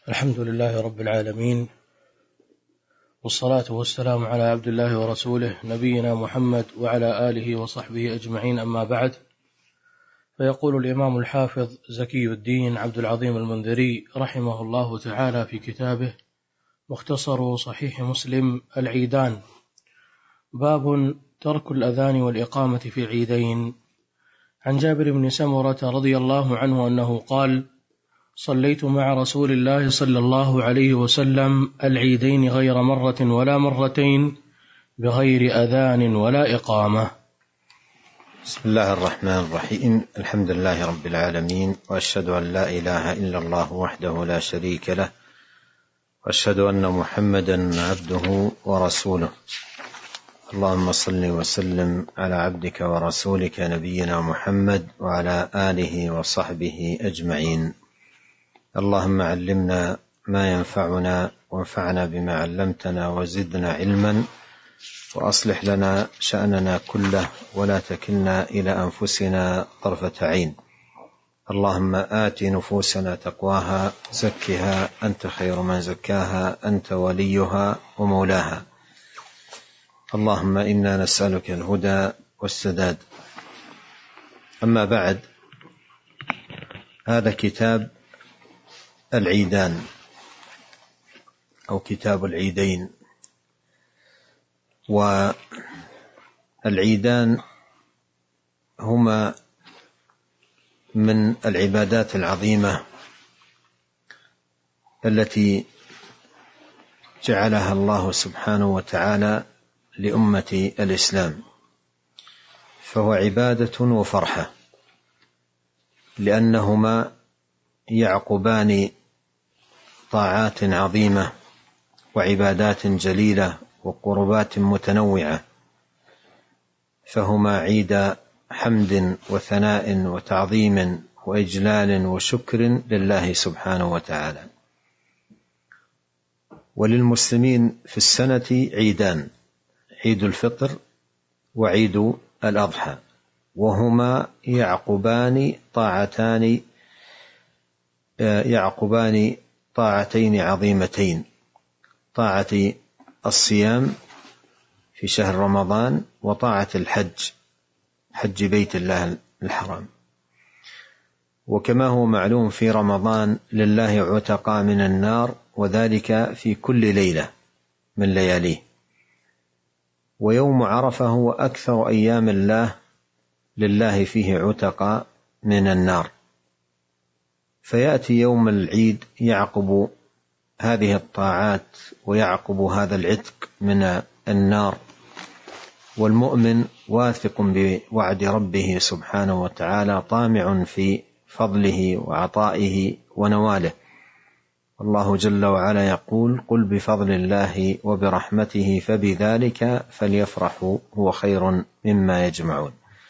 الحمد لله رب العالمين، والصلاة والسلام على عبد الله ورسوله نبينا محمد وعلى آله وصحبه أجمعين، أما بعد. فيقول الإمام الحافظ زكي الدين عبد العظيم المنذري رحمه الله تعالى في كتابه مختصر صحيح مسلم العيدان: باب ترك الأذان والإقامة في العيدين. عن جابر بن سمرة رضي الله عنه أنه قال: صليت مع رسول الله صلى الله عليه وسلم العيدين غير مرة ولا مرتين بغير أذان ولا إقامة. بسم الله الرحمن الرحيم. الحمد لله رب العالمين، وأشهد أن لا إله إلا الله وحده لا شريك له، وأشهد أن محمدا عبده ورسوله. اللهم صل وسلم على عبدك ورسولك نبينا محمد وعلى آله وصحبه أجمعين. اللهم علمنا ما ينفعنا، وانفعنا بما علمتنا، وزدنا علما، وأصلح لنا شأننا كله، ولا تكلنا إلى أنفسنا طرفة عين. اللهم آت نفوسنا تقواها، زكها أنت خير من زكاها، أنت وليها ومولاها. اللهم إنا نسألك الهدى والسداد. أما بعد، هذا كتاب العيدان أو كتاب العيدين. والعيدان هما من العبادات العظيمة التي جعلها الله سبحانه وتعالى لأمة الإسلام، فهو عبادة وفرحة، لأنهما يعقبان طاعات عظيمة وعبادات جليلة وقربات متنوعة، فهما عيد حمد وثناء وتعظيم وإجلال وشكر لله سبحانه وتعالى. وللمسلمين في السنة عيدان: عيد الفطر وعيد الأضحى، وهما يعقبان طاعتين عظيمتين: طاعة الصيام في شهر رمضان، وطاعة الحج، حج بيت الله الحرام. وكما هو معلوم، في رمضان لله عتقاء من النار، وذلك في كل ليلة من لياليه. ويوم عرفة هو أكثر أيام الله لله فيه عتقاء من النار. فيأتي يوم العيد يعقب هذه الطاعات ويعقب هذا العتق من النار، والمؤمن واثق بوعد ربه سبحانه وتعالى، طامع في فضله وعطائه ونواله. الله جل وعلا يقول: قل بفضل الله وبرحمته فبذلك فليفرحوا هو خير مما يجمعون.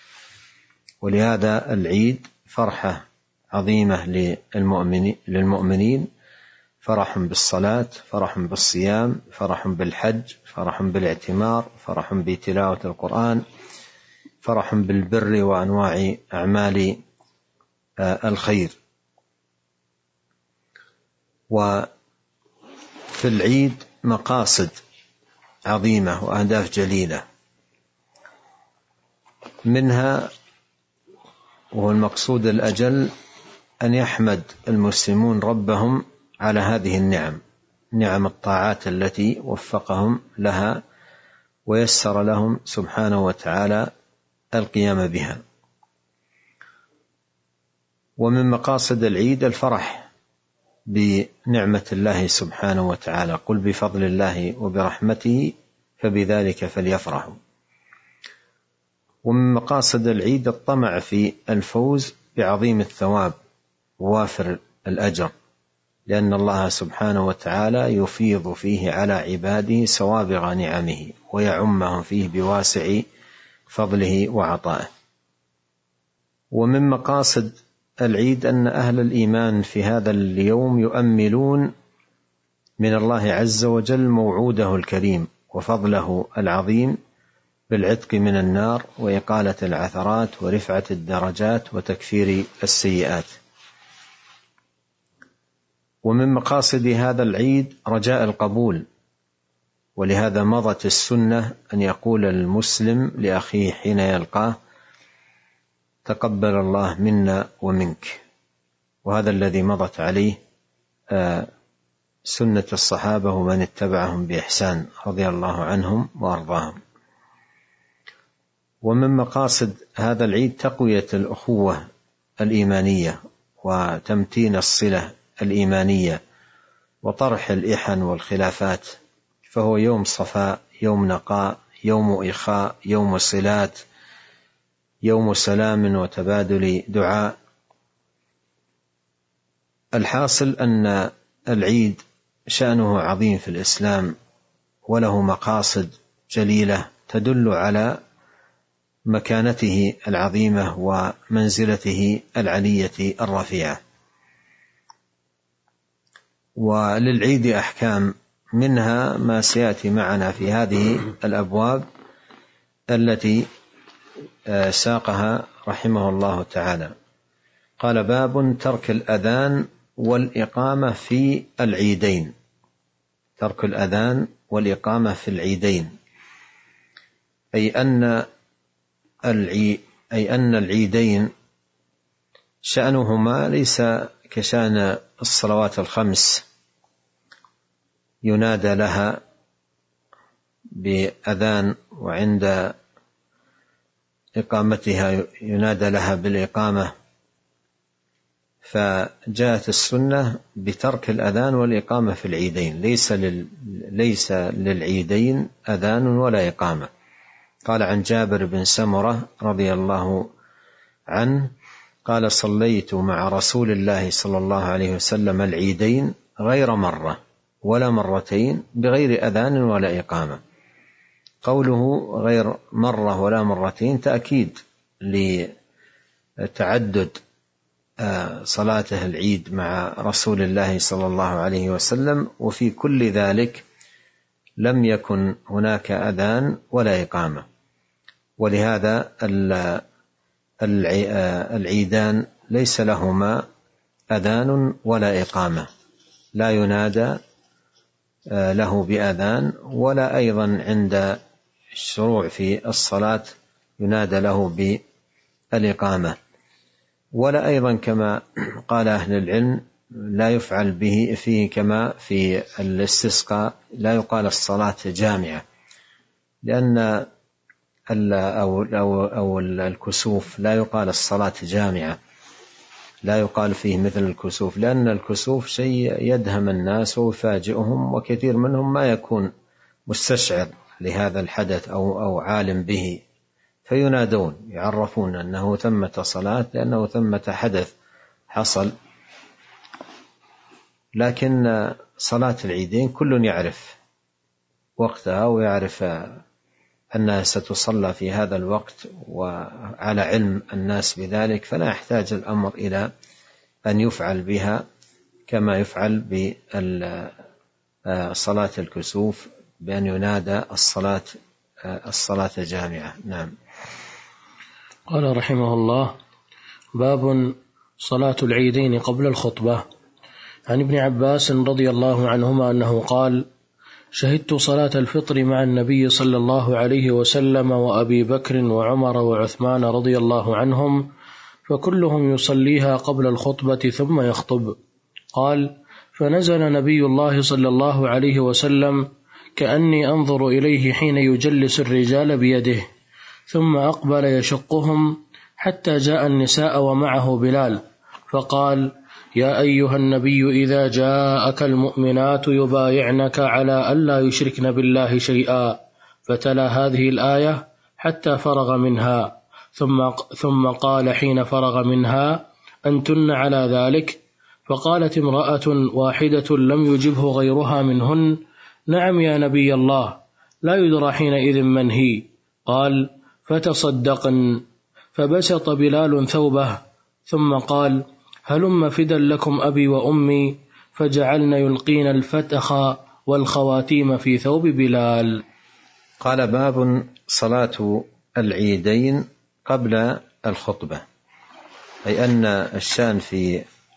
ولهذا العيد فرحة عظيمة للمؤمنين: فرح بالصلاة، فرح بالصيام، فرح بالحج، فرح بالاعتمار، فرح بتلاوة القرآن، فرح بالبر وأنواع أعمال الخير. وفي العيد مقاصد عظيمة وأهداف جليلة، منها وهو المقصود الأجل أن يحمد المسلمون ربهم على هذه النعم، نعم الطاعات التي وفقهم لها ويسر لهم سبحانه وتعالى القيام بها. ومن مقاصد العيد الفرح بنعمة الله سبحانه وتعالى: قل بفضل الله وبرحمته فبذلك فليفرحوا. ومن مقاصد العيد الطمع في الفوز بعظيم الثواب ووافر الأجر، لأن الله سبحانه وتعالى يفيض فيه على عباده سوابغ نعمه، ويعمهم فيه بواسع فضله وعطائه. ومن مقاصد العيد أن أهل الإيمان في هذا اليوم يؤملون من الله عز وجل موعوده الكريم وفضله العظيم بالعتق من النار، وإقالة العثرات، ورفعة الدرجات، وتكفير السيئات. ومن مقاصد هذا العيد رجاء القبول، ولهذا مضت السنة أن يقول المسلم لأخيه حين يلقاه: تقبل الله منا ومنك. وهذا الذي مضت عليه سنة الصحابة ومن اتبعهم بإحسان رضي الله عنهم وأرضاهم. ومن مقاصد هذا العيد تقوية الأخوة الإيمانية وتمتين الصلة الإيمانية وطرح الإحن والخلافات، فهو يوم صفاء، يوم نقاء، يوم إخاء، يوم صلات، يوم سلام وتبادل دعاء. الحاصل أن العيد شأنه عظيم في الإسلام، وله مقاصد جليلة تدل على مكانته العظيمة ومنزلته العلية الرفيعة. وللعيد أحكام، منها ما سيأتي معنا في هذه الأبواب التي ساقها رحمه الله تعالى. قال: باب ترك الأذان والإقامة في العيدين. ترك الأذان والإقامة في العيدين، أي أن العيدين شأنهما ليس كشأن الصلوات الخمس، ينادى لها بأذان وعند إقامتها ينادى لها بالإقامة، فجاءت السنة بترك الأذان والإقامة في العيدين، ليس للعيدين أذان ولا إقامة. قال عن جابر بن سمرة رضي الله عنه قال: صليت مع رسول الله صلى الله عليه وسلم العيدين غير مرة ولا مرتين بغير أذان ولا إقامة. قوله غير مرة ولا مرتين تأكيد لتعدد صلاته العيد مع رسول الله صلى الله عليه وسلم، وفي كل ذلك لم يكن هناك أذان ولا إقامة. ولهذا العيدان ليس لهما أذان ولا إقامة، لا ينادى له بأذان، ولا أيضا عند الشروع في الصلاة ينادى له بالإقامة، ولا أيضا كما قال أهل العلم لا يفعل به فيه كما في الاستسقاء، لا يقال الصلاة جامعة، لأن أو الكسوف لا يقال الصلاة جامعة، لا يقال فيه مثل الكسوف، لأن الكسوف شيء يدهم الناس ويفاجئهم، وكثير منهم ما يكون مستشعر لهذا الحدث أو عالم به، فينادون يعرفون أنه ثمة صلاة لأنه ثمة حدث حصل. لكن صلاة العيدين كل يعرف وقتها ويعرف أنها ستصلى في هذا الوقت، وعلى علم الناس بذلك، فلا يحتاج الأمر إلى أن يفعل بها كما يفعل بصلاة الكسوف بأن ينادى الصلاة جامعة. نعم. قال رحمه الله: باب صلاة العيدين قبل الخطبة. عن ابن عباس رضي الله عنهما أنه قال: شهدت صلاة الفطر مع النبي صلى الله عليه وسلم وأبي بكر وعمر وعثمان رضي الله عنهم، فكلهم يصليها قبل الخطبة ثم يخطب. قال: فنزل نبي الله صلى الله عليه وسلم كأني أنظر إليه حين يجلس الرجال بيده، ثم أقبل يشقهم حتى جاء النساء ومعه بلال، فقال: يا أيها النبي إذا جاءك المؤمنات يبايعنك على ألا يشركن بالله شيئا، فتلا هذه الآية حتى فرغ منها، ثم قال حين فرغ منها: أنتن على ذلك؟ فقالت امرأة واحدة لم يجبه غيرها منهن: نعم يا نبي الله، لا يدرى حينئذ من هي. قال: فتصدقن. فبسط بلال ثوبه ثم قال: هلم فدا لكم أبي وأمي، فجعلن يلقين الفتخ والخواتيم في ثوب بلال. قال: باب صلاة العيدين قبل الخطبة، أي أن الشأن في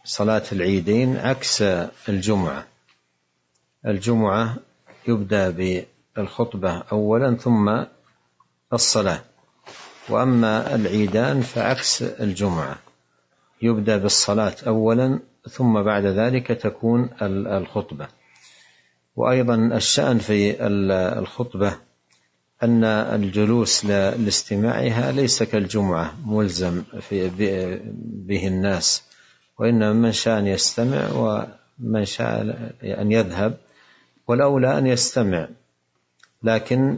صلاة العيدين عكس الجمعة. الجمعة يبدأ بالخطبة أولا ثم الصلاة، وأما العيدان فعكس الجمعة، يبدأ بالصلاة أولا ثم بعد ذلك تكون الخطبة. وأيضا الشأن في الخطبة أن الجلوس لاستماعها ليس كالجمعة ملزم به الناس، وإنما من شاء أن يستمع ومن شاء أن يذهب، والأولى أن يستمع، لكن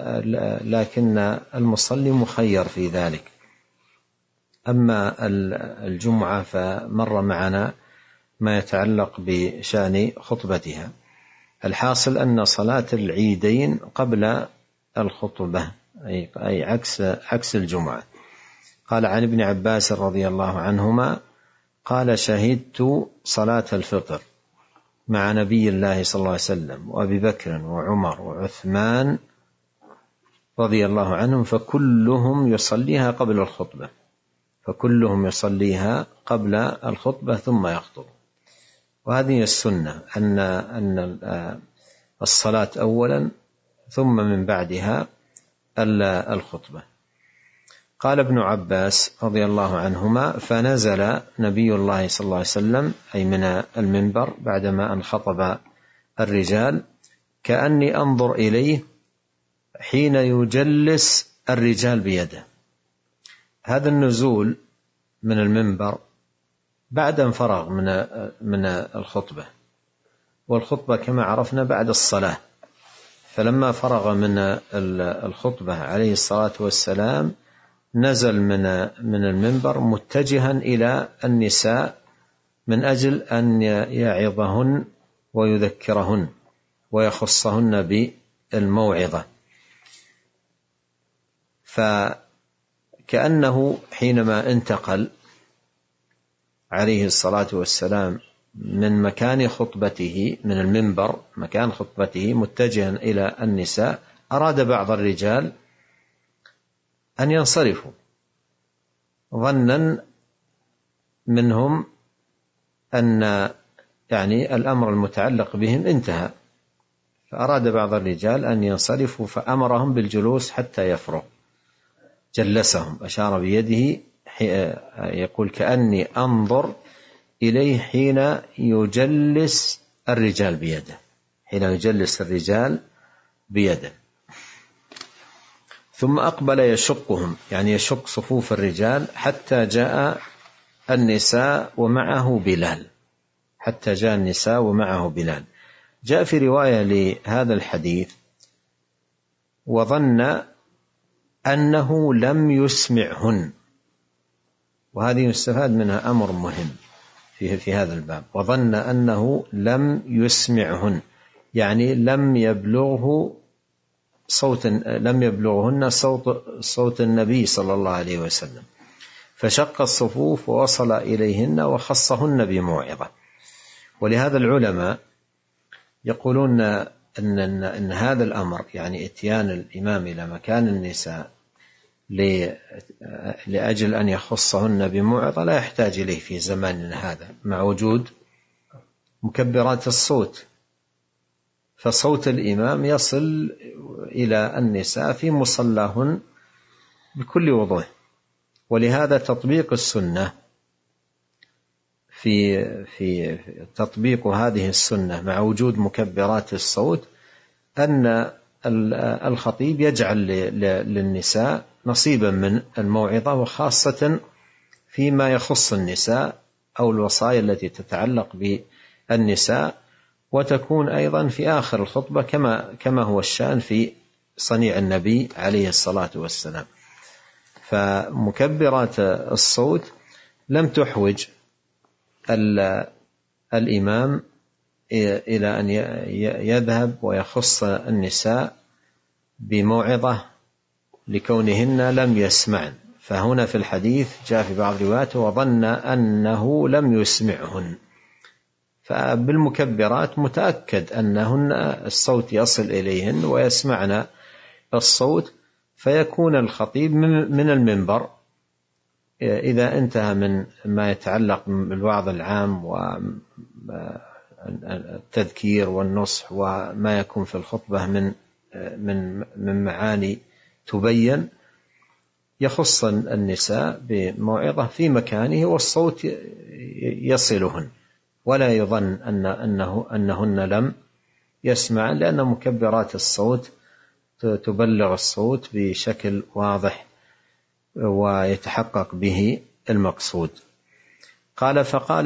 المصلي مخير في ذلك. أما الجمعة فمر معنا ما يتعلق بشأن خطبتها. الحاصل أن صلاة العيدين قبل الخطبة، أي عكس الجمعة. قال عن ابن عباس رضي الله عنهما قال: شهدت صلاة الفطر مع نبي الله صلى الله عليه وسلم وأبي بكر وعمر وعثمان رضي الله عنهم فكلهم يصليها قبل الخطبة ثم يخطب. وهذه السنة أن الصلاة أولا ثم من بعدها الخطبة. قال ابن عباس رضي الله عنهما: فنزل نبي الله صلى الله عليه وسلم أي من المنبر بعدما أن خطب الرجال كأني أنظر إليه حين يجلس الرجال بيده. هذا النزول من المنبر بعد أن فرغ من الخطبة، والخطبة كما عرفنا بعد الصلاة، فلما فرغ من الخطبة عليه الصلاة والسلام نزل من المنبر متجها إلى النساء من أجل أن يعظهن ويذكرهن ويخصهن بالموعظة. فكأنه حينما انتقل عليه الصلاة والسلام من مكان خطبته، من المنبر مكان خطبته متجها إلى النساء، أراد بعض الرجال أن ينصرفوا ظنا منهم أن الأمر المتعلق بهم انتهى، فأراد بعض الرجال أن ينصرفوا فأمرهم بالجلوس حتى يفرغ. جلسهم، أشار بيده يقول: كأني أنظر إليه حين يجلس الرجال بيده. ثم أقبل يشقهم، يشق صفوف الرجال حتى جاء النساء ومعه بلال. جاء في رواية لهذا الحديث: وظن أنه لم يسمعهن. وهذه يستفاد منها أمر مهم في هذا الباب. وظن أنه لم يسمعهن، لم يبلغهن صوت النبي صلى الله عليه وسلم، فشق الصفوف ووصل إليهن وخصهن بموعظة. ولهذا العلماء يقولون أن هذا الأمر، إتيان الإمام إلى مكان النساء لأجل أن يخصهن بموعظة، لا يحتاج إليه في زماننا هذا مع وجود مكبرات الصوت، فصوت الإمام يصل إلى النساء في مصلاهن بكل وضوح. ولهذا تطبيق السنة في تطبيق هذه السنة مع وجود مكبرات الصوت أن الخطيب يجعل للنساء نصيبا من الموعظة، وخاصة فيما يخص النساء أو الوصايا التي تتعلق بالنساء، وتكون أيضا في آخر الخطبة كما هو الشأن في صنيع النبي عليه الصلاة والسلام. فمكبرات الصوت لم تحوج الإمام إلى أن يذهب ويخص النساء بموعظة لكونهن لم يسمعن. فهنا في الحديث جاء في بعض الروايات: وظن أنه لم يسمعهن. فبالمكبرات متأكد أنهن الصوت يصل إليهن ويسمعن الصوت، فيكون الخطيب من المنبر إذا انتهى من ما يتعلق بالوعظ العام والتذكير والنصح وما يكون في الخطبة من معاني تبين، يخص النساء بموعظة في مكانه والصوت يصلهن، ولا يظن أنهن لم يسمع، لأن مكبرات الصوت تبلغ الصوت بشكل واضح ويتحقق به المقصود. قال فقال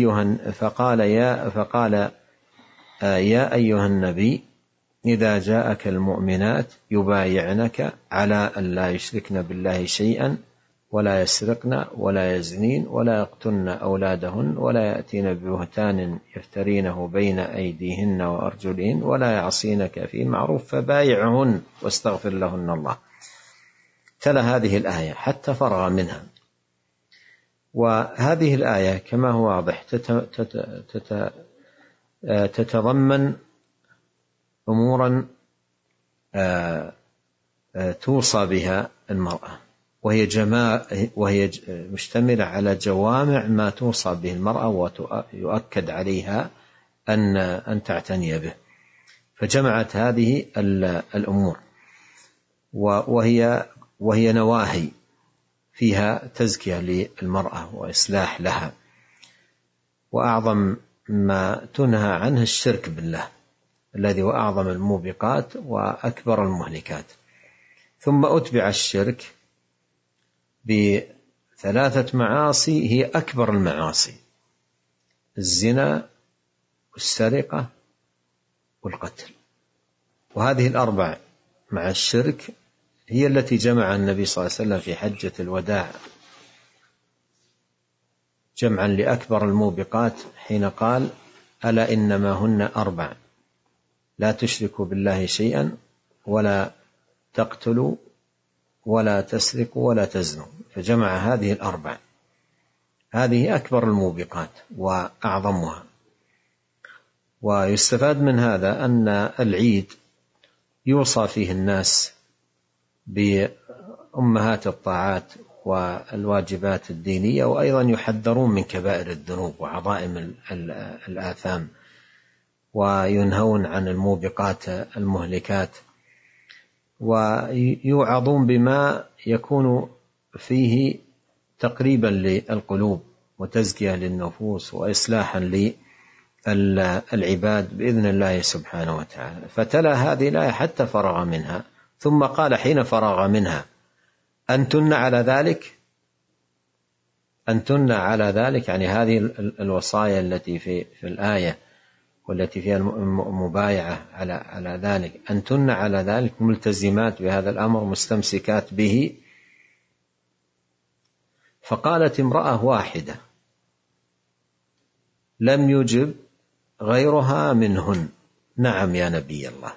يا أيها النبي إذا جاءك المؤمنات يبايعنك على أن لا يشركن بالله شيئا ولا يسرقن ولا يزنين ولا يقتلن أولادهن ولا يأتين ببهتان يفترينه بين أيديهن وأرجلهن ولا يعصينك في معروف فبايعهن واستغفر لهن الله. تلا هذه الآية حتى فرغ منها. وهذه الآية كما هو واضح تتضمن أمورا توصى بها المرأة، وهي مشتملة على جوامع ما توصى به المرأة ويؤكد عليها أن تعتني به، فجمعت هذه الأمور، وهي نواهي فيها تزكية للمرأة وإصلاح لها. وأعظم ما تنهى عنه الشرك بالله الذي هو أعظم الموبقات وأكبر المهلكات. ثم أتبع الشرك بثلاثة معاصي هي أكبر المعاصي: الزنا والسرقة والقتل. وهذه الأربع مع الشرك هي التي جمع النبي صلى الله عليه وسلم في حجة الوداع جمعا لأكبر الموبقات حين قال: ألا إنما هن أربع: لا تشركوا بالله شيئا ولا تقتلوا ولا تسرقوا ولا تزنوا. فجمع هذه الأربع، هذه أكبر الموبقات وأعظمها. ويستفاد من هذا أن العيد يوصى فيه الناس بأمهات الطاعات والواجبات الدينية، وأيضا يحذرون من كبائر الذنوب وعظائم الآثام، وينهون عن الموبقات المهلكات، ويوعظون بما يكون فيه تقريبا للقلوب وتزكية للنفوس وإصلاحا للعباد بإذن الله سبحانه وتعالى. فتلا هذه الآية حتى فرغ منها، ثم قال حين فرغ منها: أنتن على ذلك، يعني هذه الوصايا التي في الآية والتي فيها المبايعة على ذلك، أنتن على ذلك ملتزمات بهذا الأمر مستمسكات به. فقالت امرأة واحدة لم يجب غيرها منهن: نعم يا نبي الله،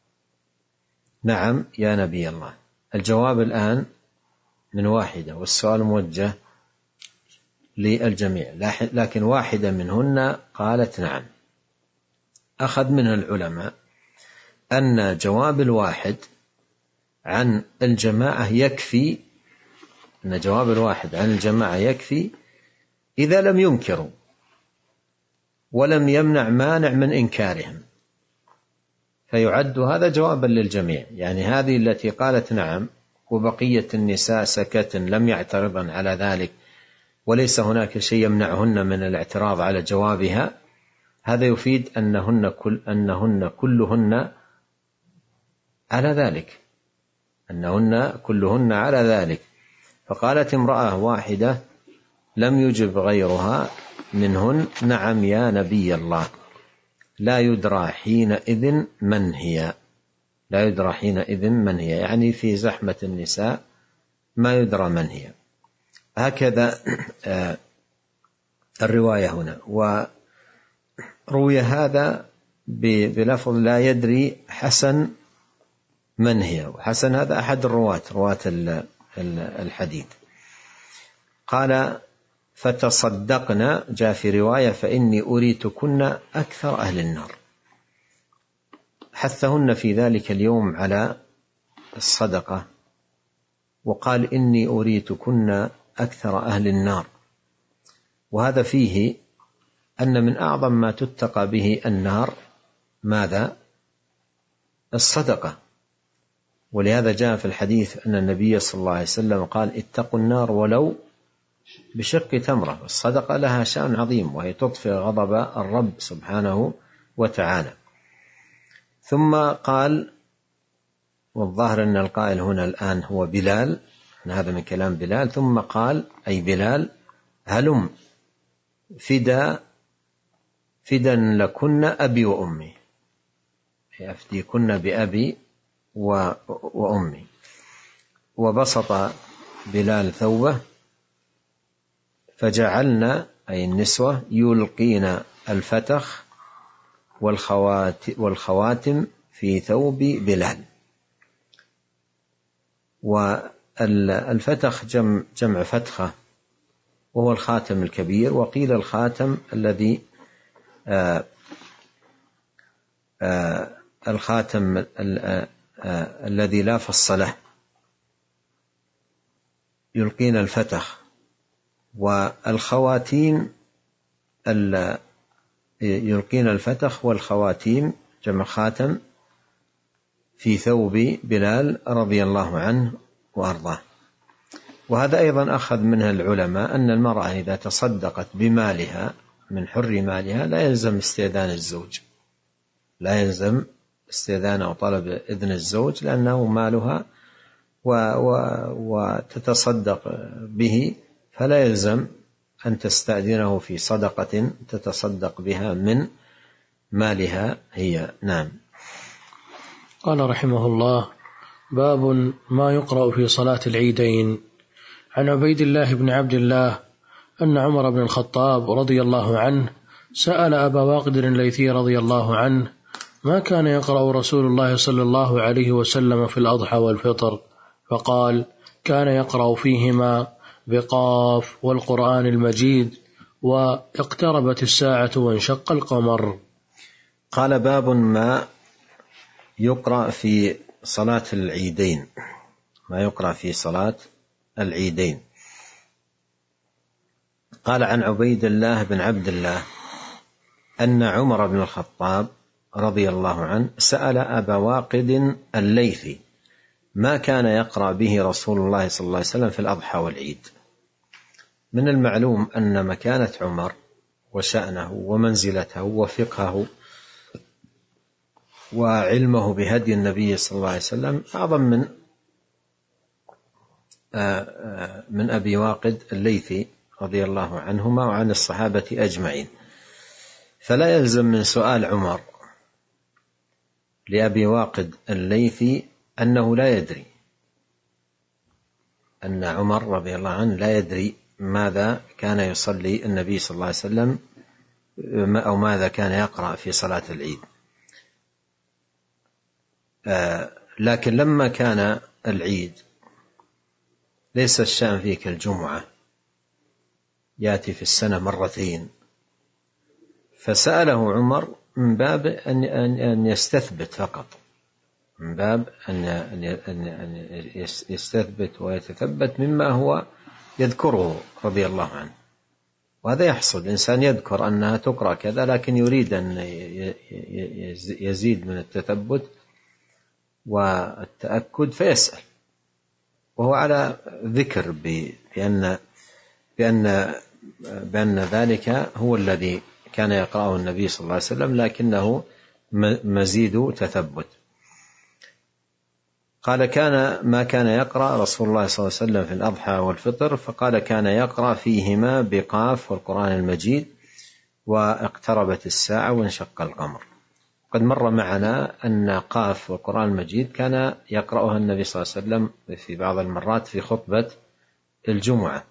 نعم يا نبي الله. الجواب الآن من واحدة، والسؤال موجه للجميع، لكن واحدة منهن قالت نعم. أخذ منها العلماء أن جواب الواحد عن الجماعة يكفي، أن جواب الواحد عن الجماعة يكفي إذا لم ينكروا ولم يمنع مانع من إنكارهم، فيعد هذا جوابا للجميع. يعني هذه التي قالت نعم وبقية النساء سكتن لم يعترضن على ذلك وليس هناك شيء يمنعهن من الاعتراض على جوابها، هذا يفيد أنهن كلهن على ذلك، أنهن كلهن على ذلك. فقالت امرأة واحدة لم يجب غيرها منهن: نعم يا نبي الله. لا يدرى حينئذ من هي، لا يدرى حينئذ من هي، يعني في زحمة النساء ما يدرى من هي. هكذا الرواية هنا. وروي هذا بلفظ لا يدري حسن من هي، وحسن هذا أحد رواة الحديث. قال: فتصدقنا، جاء في رواية: فإني أريتكن أكثر أهل النار. حثهن في ذلك اليوم على الصدقة، وقال: إني أريتكن أكثر أهل النار. وهذا فيه أن من أعظم ما تتقى به النار ماذا؟ الصدقة. ولهذا جاء في الحديث أن النبي صلى الله عليه وسلم قال: اتقوا النار ولو بشق تمرة. الصدقة لها شأن عظيم، وهي تطفئ غضب الرب سبحانه وتعالى. ثم قال، والظاهر أن القائل هنا الآن هو بلال، هذا من كلام بلال، ثم قال أي بلال: هلم فدا لكن أبي وأمي، أفديكن بأبي وأمي. وبسط بلال ثوبه فجعلنا أي النسوة يلقين الفتخ والخواتم في ثوب بلال. والفتخ جمع فتخة، وهو الخاتم الكبير، وقيل الخاتم الذي الخاتم الذي لا فص له، يلقين الفتخ. والخواتيم يلقين الفتخ والخواتيم جمع خاتم في ثوب بلال رضي الله عنه وأرضاه. وهذا أيضا أخذ منها العلماء أن المرأة إذا تصدقت بمالها من حر مالها لا يلزم استئذان الزوج، لا يلزم استئذان أو طلب إذن الزوج، لأنه مالها وتتصدق به، فلا يلزم أن تستأذنه في صدقة تتصدق بها من مالها هي. نعم. قال رحمه الله: باب ما يقرأ في صلاة العيدين. عن عبيد الله بن عبد الله أن عمر بن الخطاب رضي الله عنه سأل أبا واقد الليثي رضي الله عنه: ما كان يقرأ رسول الله صلى الله عليه وسلم في الأضحى والفطر؟ فقال: كان يقرأ فيهما بقاف والقرآن المجيد واقتربت الساعة وانشق القمر. قال: باب ما يقرأ في صلاة العيدين، ما يقرأ في صلاة العيدين. قال: عن عبيد الله بن عبد الله أن عمر بن الخطاب رضي الله عنه سأل أبا واقد الليثي: ما كان يقرأ به رسول الله صلى الله عليه وسلم في الأضحى والعيد؟ من المعلوم أن مكانة عمر وشأنه ومنزلته وفقهه وعلمه بهدي النبي صلى الله عليه وسلم أعظم من أبي واقد الليثي رضي الله عنهما وعن الصحابة أجمعين. فلا يلزم من سؤال عمر لأبي واقد الليثي أنه لا يدري، أن عمر رضي الله عنه لا يدري ماذا كان يصلي النبي صلى الله عليه وسلم أو ماذا كان يقرأ في صلاة العيد. لكن لما كان العيد ليس الشأن فيه كالجمعة يأتي في السنة مرتين، فسأله عمر من باب أن يستثبت فقط، من باب أن يستثبت ويتثبت مما هو يذكره رضي الله عنه. وهذا يحصل، الإنسان يذكر أنها تقرأ كذا لكن يريد أن يزيد من التثبت والتأكد فيسأل، وهو على ذكر بأن ذلك هو الذي كان يقرأه النبي صلى الله عليه وسلم، لكنه مزيد تثبت. قال: ما كان يقرأ رسول الله صلى الله عليه وسلم في الأضحى والفطر؟ فقال: كان يقرأ فيهما بقاف والقرآن المجيد واقتربت الساعة وانشق القمر. قد مر معنا أن قاف والقرآن المجيد كان يقرأها النبي صلى الله عليه وسلم في بعض المرات في خطبة الجمعة.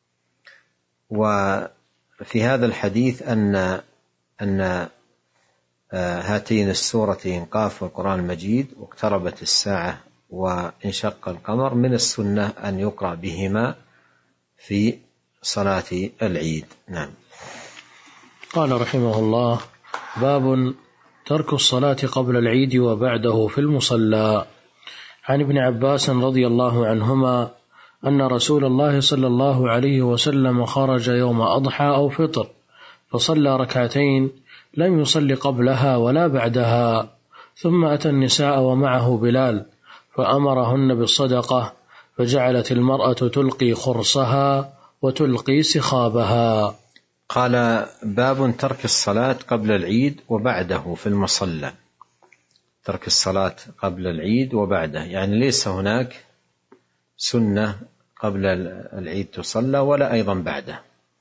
وفي هذا الحديث أن هاتين السورتين قاف والقرآن المجيد واقتربت الساعة وانشق القمر من السنة أن يقرأ بهما في صلاة العيد. نعم. قال رحمه الله: باب ترك الصلاة قبل العيد وبعده في المصلى. عن ابن عباس رضي الله عنهما أن رسول الله صلى الله عليه وسلم خرج يوم أضحى أو فطر فصلى ركعتين لم يصل قبلها ولا بعدها، ثم أتى النساء ومعه بلال فأمرهن بالصدقة، فجعلت المرأة تلقي خرصها وتلقي سخابها. قال: باب ترك الصلاة قبل العيد وبعده في المصلى. ترك الصلاة قبل العيد وبعده، يعني ليس هناك سنة قبل العيد تصلى ولا أيضا بعده،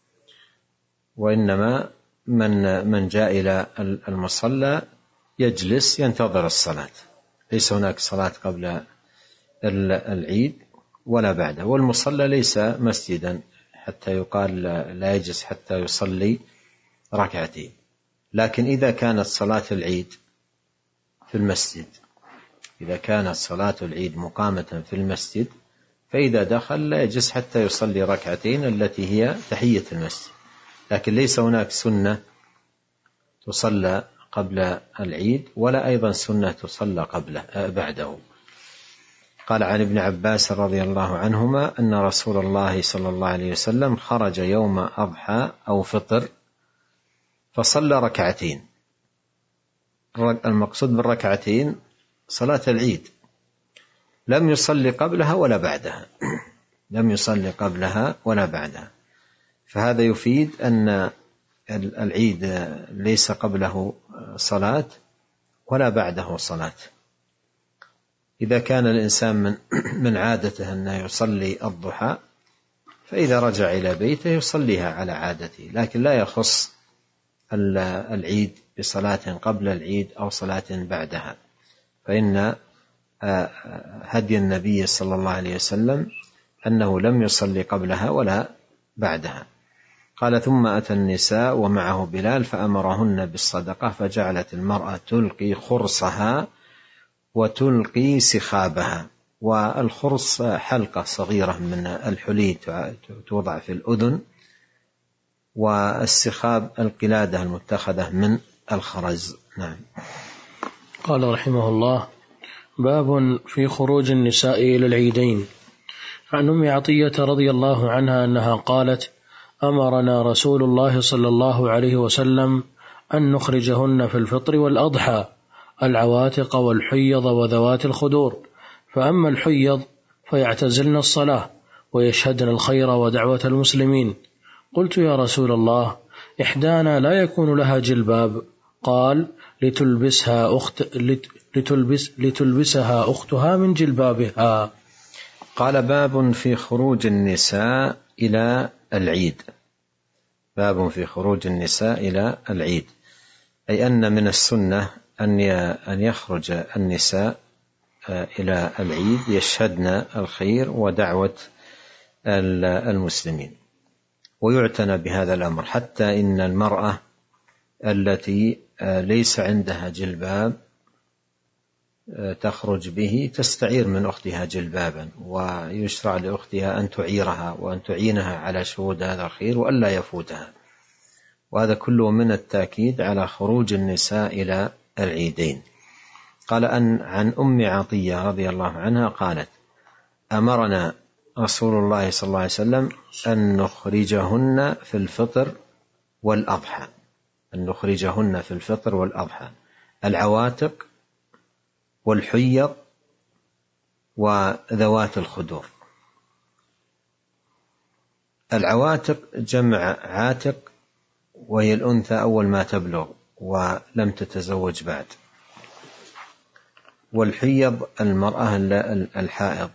وإنما من جاء إلى المصلى يجلس ينتظر الصلاة، ليس هناك صلاة قبل العيد ولا بعده. والمصلى ليس مسجدا حتى يقال لا يجلس حتى يصلي ركعتين، لكن إذا كانت صلاة العيد في المسجد، إذا كانت صلاة العيد مقامة في المسجد، فإذا دخل لا يجلس حتى يصلي ركعتين التي هي تحية المسجد، لكن ليس هناك سنة تصلى قبل العيد ولا أيضا سنة تصلى بعده. قال عن ابن عباس رضي الله عنهما أن رسول الله صلى الله عليه وسلم خرج يوم أضحى أو فطر فصلى ركعتين. المقصود بالركعتين صلاة العيد، لم يصلي قبلها ولا بعدها، لم يصلي قبلها ولا بعدها. فهذا يفيد أن العيد ليس قبله صلاة ولا بعده صلاة. إذا كان الإنسان من عادته أنه يصلي الضحى، فإذا رجع إلى بيته يصليها على عادته، لكن لا يخص العيد بصلاة قبل العيد أو صلاة بعدها، فإن هدي النبي صلى الله عليه وسلم أنه لم يصلي قبلها ولا بعدها. قال: ثم أتى النساء ومعه بلال فأمرهن بالصدقة، فجعلت المرأة تلقي خرصها وتلقي سخابها. والخرص حلقة صغيرة من الحلي توضع في الأذن، والسخاب القلادة المتخذة من الخرز. نعم. قال رحمه الله: باب في خروج النساء إلى العيدين. عن أم عطية رضي الله عنها أنها قالت: أمرنا رسول الله صلى الله عليه وسلم أن نخرجهن في الفطر والأضحى العواتق والحيض وذوات الخدور، فأما الحيض فيعتزلن الصلاة ويشهدن الخير ودعوة المسلمين. قلت: يا رسول الله، إحدانا لا يكون لها جلباب. قال: لتلبسها أختها من جلبابها. قال: باب في خروج النساء إلى العيد. باب في خروج النساء إلى العيد، أي أن من السنة أن يخرج النساء إلى العيد يشهدن الخير ودعوة المسلمين، ويعتنى بهذا الأمر، حتى إن المرأة التي ليس عندها جلباب تخرج به تستعير من أختها جلبابا، ويشرع لأختها أن تعيرها وأن تعينها على شهود هذا الخير وألا يفوتها. وهذا كله من التأكيد على خروج النساء إلى العيدين. قال عن أم عطية رضي الله عنها قالت: أمرنا رسول الله صلى الله عليه وسلم أن نخرجهن في الفطر والأضحى، أن نخرجهن في الفطر والأضحى العواتق والحيض وذوات الخدور. العواتق جمع عاتق، وهي الأنثى أول ما تبلغ ولم تتزوج بعد. والحيض المرأة الحائض.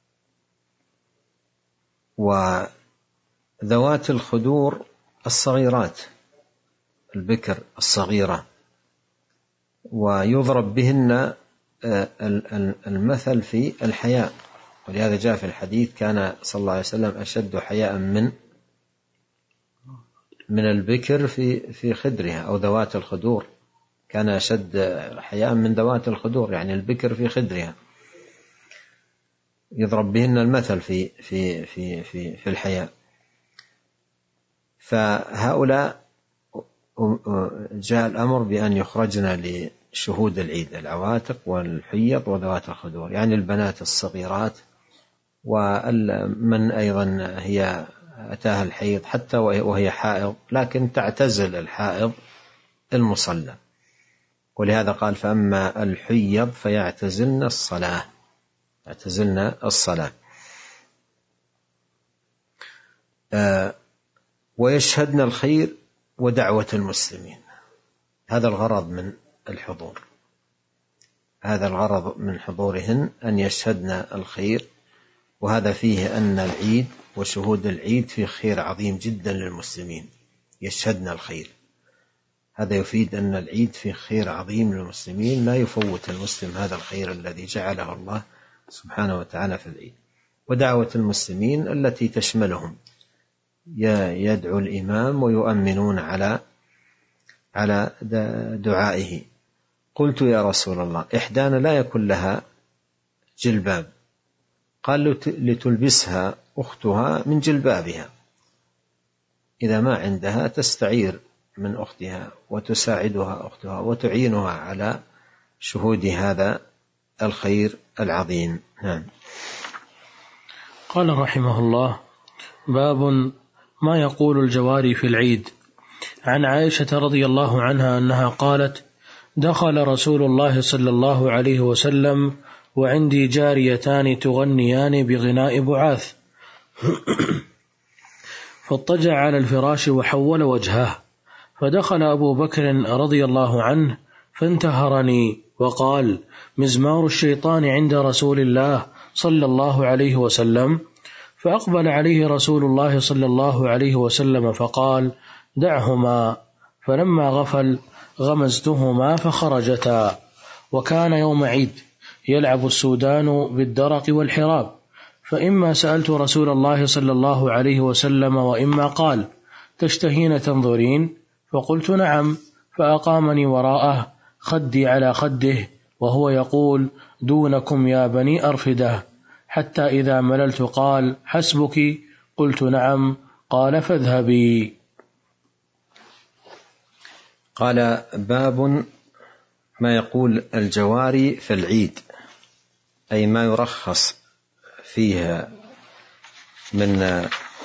وذوات الخدور الصغيرات، البكر الصغيرة، ويضرب بهن المثل في الحياء، ولهذا جاء في الحديث: كان صلى الله عليه وسلم أشد حياء من البكر في خدرها، أو ذوات الخدور، كان أشد حياء من ذوات الخدور، يعني البكر في خدرها، يضرب بهن المثل في الحياء. فهؤلاء جاء الأمر بأن يخرجن لشهود العيد، العواتق والحيض وذوات الخدور، يعني البنات الصغيرات ومن أيضا هي أتاها الحيض حتى وهي حائض، لكن تعتزل الحائض المصلى، ولهذا قال فأما الحيض فيعتزلن الصلاة، يعتزلن الصلاة. ويشهدن الخير ودعوة المسلمين. هذا الغرض من الحضور، هذا الغرض من حضورهن أن يشهدن الخير، وهذا فيه أن العيد وشهود العيد فيه خير عظيم جدا للمسلمين، يشهدن الخير، هذا يفيد أن العيد فيه خير عظيم للمسلمين، لا يفوت المسلم هذا الخير الذي جعله الله سبحانه وتعالى في العيد. ودعوة المسلمين التي تشملهم، يدعو الإمام ويؤمنون على دعائه. قلت يا رسول الله إحدانا لا يكون لها جلباب، قال لتلبسها أختها من جلبابها، إذا ما عندها تستعير من أختها وتساعدها أختها وتعينها على شهود هذا الخير العظيم. نعم. قال رحمه الله: باب ما يقول الجواري في العيد. عن عائشة رضي الله عنها أنها قالت: دخل رسول الله صلى الله عليه وسلم وعندي جاريتان تغنيان بغناء بعاث، فاضطجع على الفراش وحول وجهه، فدخل أبو بكر رضي الله عنه فانتهرني وقال: مزمار الشيطان عند رسول الله صلى الله عليه وسلم. فأقبل عليه رسول الله صلى الله عليه وسلم فقال: دعهما. فلما غفل غمزتهما فخرجتا. وكان يوم عيد يلعب السودان بالدرق والحراب، فإما سألت رسول الله صلى الله عليه وسلم وإما قال: تشتهين تنظرين؟ فقلت نعم، فأقامني وراءه خدي على خده وهو يقول: دونكم يا بني أرفدة، حتى إذا مللت قال: حسبك؟ قلت نعم. قال: فاذهبي. قال: باب ما يقول الجواري في العيد، أي ما يرخص فيها من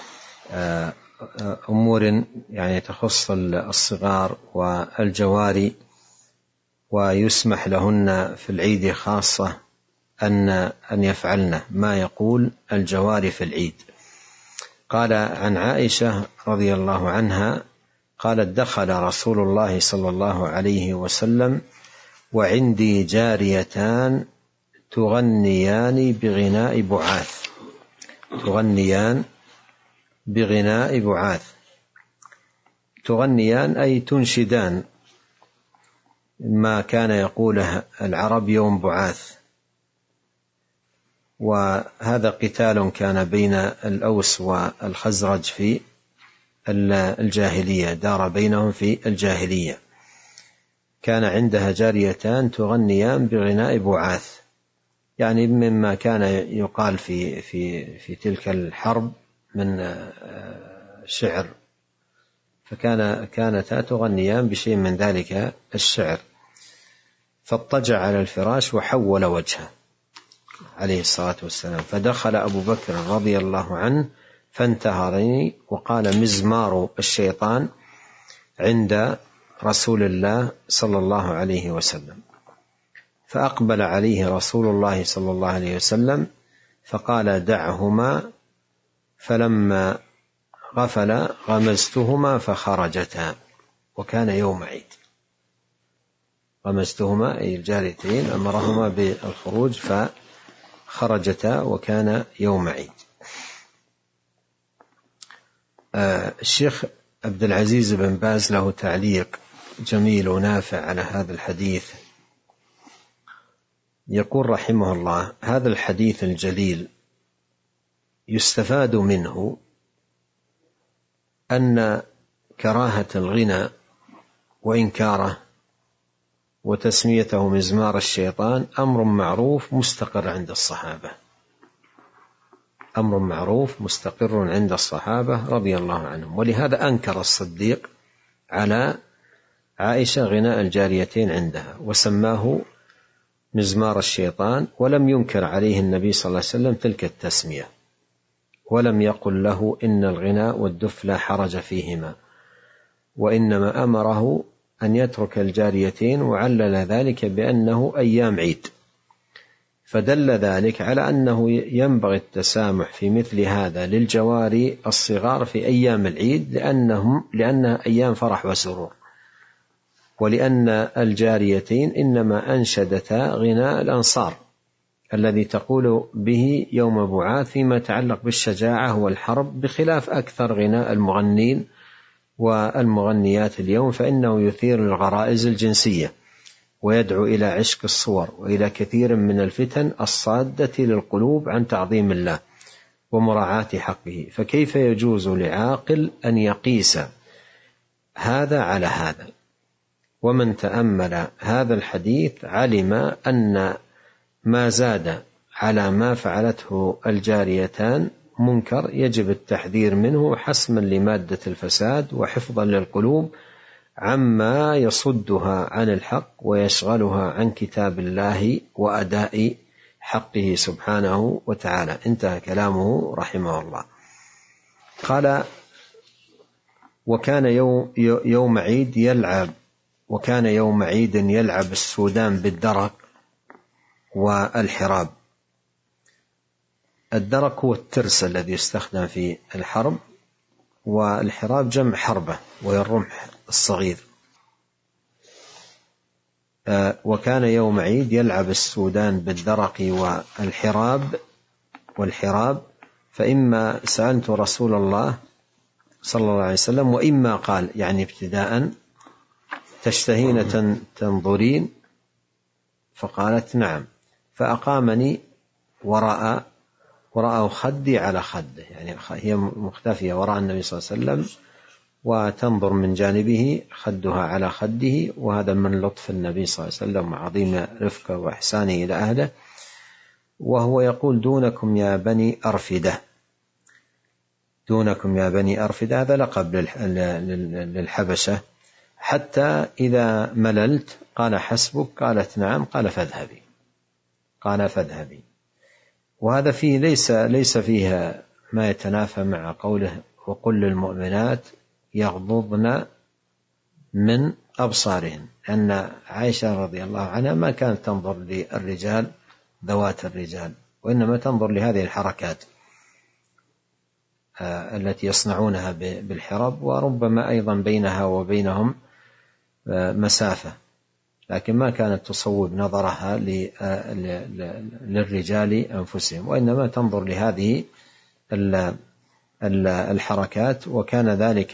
أمور يعني تخص الصغار والجواري، ويسمح لهن في العيد خاصة أن يفعلن ما يقول الجواري في العيد. قال عن عائشة رضي الله عنها قالت: دخل رسول الله صلى الله عليه وسلم وعندي جاريتان تغنيان بغناء بعاث، تغنيان بغناء بعاث، تغنيان أي تنشدان ما كان يقوله العرب يوم بعاث، وهذا قتال كان بين الأوس والخزرج في الجاهلية، دار بينهم في الجاهلية. كان عندها جاريتان تغنيان بغناء بعاث، يعني مما كان يقال في تلك الحرب من شعر، فكانتا تغنيان بشيء من ذلك الشعر. فاضطجع على الفراش وحول وجهه عليه الصلاة والسلام، فدخل أبو بكر رضي الله عنه فانتهرني وقال: مزمار الشيطان عند رسول الله صلى الله عليه وسلم. فأقبل عليه رسول الله صلى الله عليه وسلم فقال: دعهما. فلما غفل غمزتهما فخرجتا. وكان يوم عيد، غمزتهما أي الجاريتين أمرهما بالخروج فخرجتا، وكان يوم عيد. الشيخ عبد العزيز بن باز له تعليق جميل ونافع على هذا الحديث، يقول رحمه الله: هذا الحديث الجليل يستفاد منه أن كراهة الغنى وإنكاره وتسميته مزمار الشيطان أمر معروف مستقر عند الصحابة، أمر معروف مستقر عند الصحابة رضي الله عنهم. ولهذا أنكر الصديق على عائشة غناء الجاريتين عندها وسماه مزمار الشيطان، ولم ينكر عليه النبي صلى الله عليه وسلم تلك التسمية. ولم يقل له إن الغناء والدف لا حرج فيهما، وإنما أمره أن يترك الجاريتين، وعلل ذلك بأنه أيام عيد، فدل ذلك على أنه ينبغي التسامح في مثل هذا للجواري الصغار في أيام العيد، لأنها أيام فرح وسرور، ولأن الجاريتين إنما أنشدتا غناء الأنصار الذي تقول به يوم بعاث فيما يتعلق بالشجاعة والحرب، بخلاف أكثر غناء المغنين والمغنيات اليوم، فإنه يثير الغرائز الجنسية ويدعو إلى عشق الصور وإلى كثير من الفتن الصادة للقلوب عن تعظيم الله ومراعاة حقه. فكيف يجوز لعاقل أن يقيس هذا على هذا؟ ومن تأمل هذا الحديث علم أن ما زاد على ما فعلته الجاريتان منكر يجب التحذير منه حسما لمادة الفساد وحفظا للقلوب عما يصدها عن الحق ويشغلها عن كتاب الله وأداء حقه سبحانه وتعالى. انتهى كلامه رحمه الله. قال: وكان يوم عيد يلعب السودان بالدرق والحراب. الدرق هو الترس الذي يستخدم في الحرب، والحراب جمع حربة وهي الرمح الصغير. وكان يوم عيد يلعب السودان بالدرق والحراب، فإما سألت رسول الله صلى الله عليه وسلم وإما قال، يعني ابتداء: تشتهين تنظرين؟ فقالت: نعم. فأقامني وراء خدي على خده، يعني هي مختفية وراء النبي صلى الله عليه وسلم وتنظر من جانبه خدها على خده، وهذا من لطف النبي صلى الله عليه وسلم وعظيم رفقه وإحسانه إلى أهله. وهو يقول: دونكم يا بني أرفدة. دونكم يا بني أرفدة هذا لقب للحبشة، حتى إذا مللت قال: حسبك؟ قالت: نعم. قال: فاذهبي. وهذا فيه ليس فيها ما يتنافى مع قوله: وقل للمؤمنات يغضضن من أبصارهن، أن عائشة رضي الله عنها ما كانت تنظر للرجال ذوات الرجال، وإنما تنظر لهذه الحركات التي يصنعونها بالحرب، وربما أيضا بينها وبينهم مسافة، لكن ما كانت تصوب نظرها للرجال أنفسهم، وإنما تنظر لهذه الحركات. وكان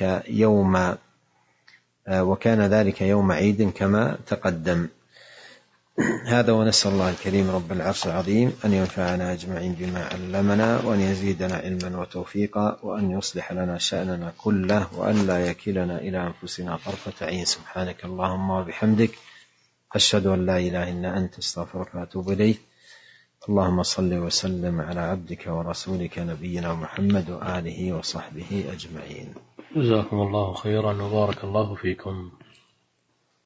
ذلك يوم عيد كما تقدم. هذا، ونسأل الله الكريم رب العرش العظيم أن ينفعنا أجمعين بما علمنا، وأن يزيدنا علما وتوفيقا، وأن يصلح لنا شأننا كله، وأن لا يكلنا إلى أنفسنا طرفة عين. سبحانك اللهم وبحمدك، أشهد أن لا إله إلا أنت، استغفرك وأتوب إليك. اللهم صل وسلم على عبدك ورسولك نبينا محمد وآله وصحبه أجمعين. جزاكم الله خيرا وبارك الله فيكم.